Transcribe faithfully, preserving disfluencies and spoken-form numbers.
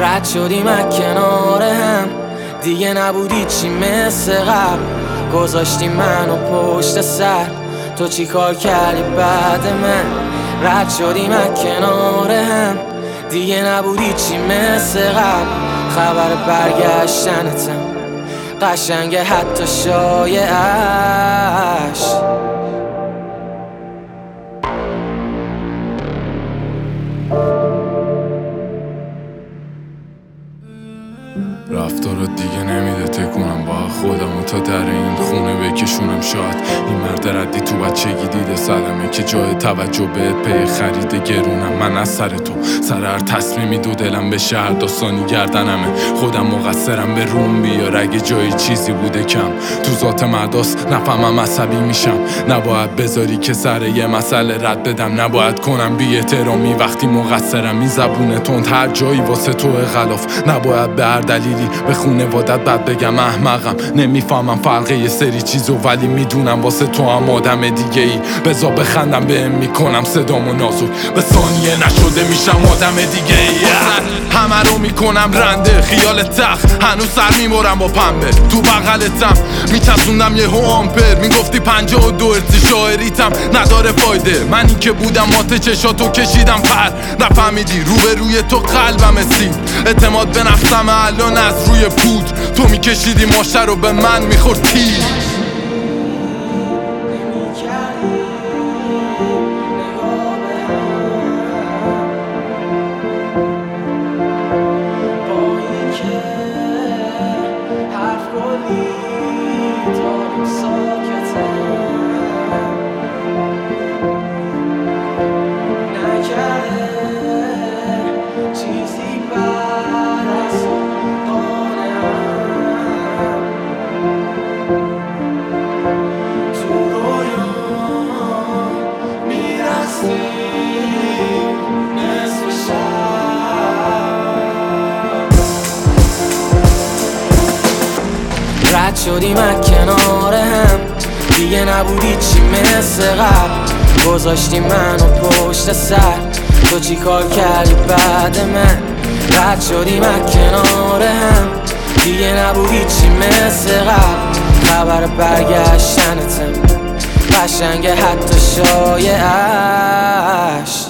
رد شدیم از کنار هم، دیگه نبودی چی مثل قبل. گذاشتی منو پشت سر، تو چی کار کردی بعد من؟ رد شدیم از کنار هم، دیگه نبودی چی مثل قبل. خبر برگشتنتم قشنگه حتی شایعش. رفتارات دیگه نمیده تکونم، با خودم و تا در این خونه بکشونم. شاید این مرد ردی تو بچگی دیده صدمه که جای توجه بهت پی خرید گرونم. من از سر تو سر هر تصمیمی دو دلم به شهر داستانی گردنمه. خودم مقصرم به روم بیار اگه جای چیزی بوده کم. تو ذات مرداست نفهمم عصبی میشم. نباید بذاری که سر یه مسئله رد بدم، نباید کنم بی احترامی وقتی مقصرم. این زبون تند هر جایی واسه تو غلاف، نباید به هر دلیلی به خونوادت بد بگم. احمقم نمیفهمم فرق یه سری چیزو، ولی میدونم واسه تو هم آدم دیگه ای. بذار بخندم بهم میکنم صدامو نازک، به ثانیه نشده میشم آدم دیگه ای. همه رو میکنم رنده خیال تخت، هنوز سر میمورم با پنبه تو بغلتم. میچسوندم یه هو آمپر، میگفتی پنجاه و دو ارتی شاعریتم نداره فایده. منی که بودم مات چشاتو کشیدم پر، نفهمیدی رو به روی تو قلبم سید. اعتماد به نفسم الان از روی پود، تو میکشیدی ماشه رو به من میخورد تیر. رد شدیم از کنار هم، دیگه نبودی چی مثل قبل. گذاشتی منو پشت سر، تو چی کار کردی بعد من؟ رد شدیم از کنار هم، دیگه نبودی چی مثل قبل. خبر برگشتنتم قشنگه حتی شایعش.